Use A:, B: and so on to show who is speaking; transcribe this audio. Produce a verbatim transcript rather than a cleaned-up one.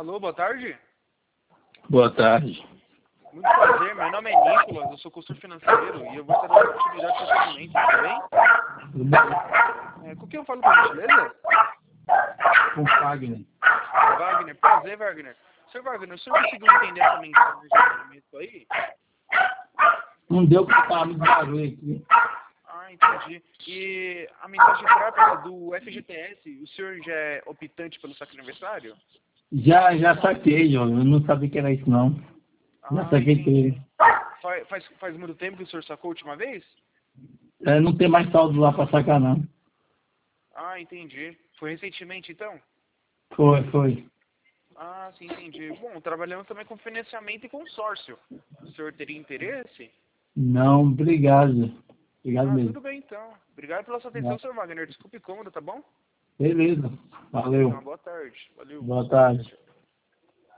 A: Alô, boa tarde.
B: Boa tarde.
A: Muito prazer, meu nome é Nicolas, eu sou consultor financeiro e eu vou estar dando oportunidade de seu atendimento, tudo bem?
B: Tudo bem?
A: É, com quem eu falo, por gentileza?
B: Com Wagner.
A: Wagner, prazer, Wagner. senhor Wagner, o senhor conseguiu entender essa mensagem de atendimento aí?
B: Não deu porque estava muito barulho aqui.
A: Ah, entendi. E a mensagem trata-se do F G T S, o senhor já é optante pelo saque aniversário?
B: Já, já saquei, João. Eu não sabia que era isso, não. Já
A: Ah,
B: saquei
A: entendi.
B: tudo.
A: Faz, faz, faz muito tempo que o senhor sacou a última vez?
B: É, não tem mais saldo lá para sacar, não.
A: Ah, entendi. Foi recentemente, então?
B: Foi, foi.
A: Ah, sim, entendi. Bom, trabalhamos também com financiamento e consórcio. O senhor teria interesse?
B: Não, obrigado. Obrigado
A: Ah,
B: mesmo.
A: tudo bem, então. Obrigado pela sua atenção,
B: Tá.
A: senhor Wagner. Desculpe incômodo, tá bom?
B: Beleza.
A: Beleza, uma
B: Valeu.
A: boa tarde. Valeu.
B: Boa tarde.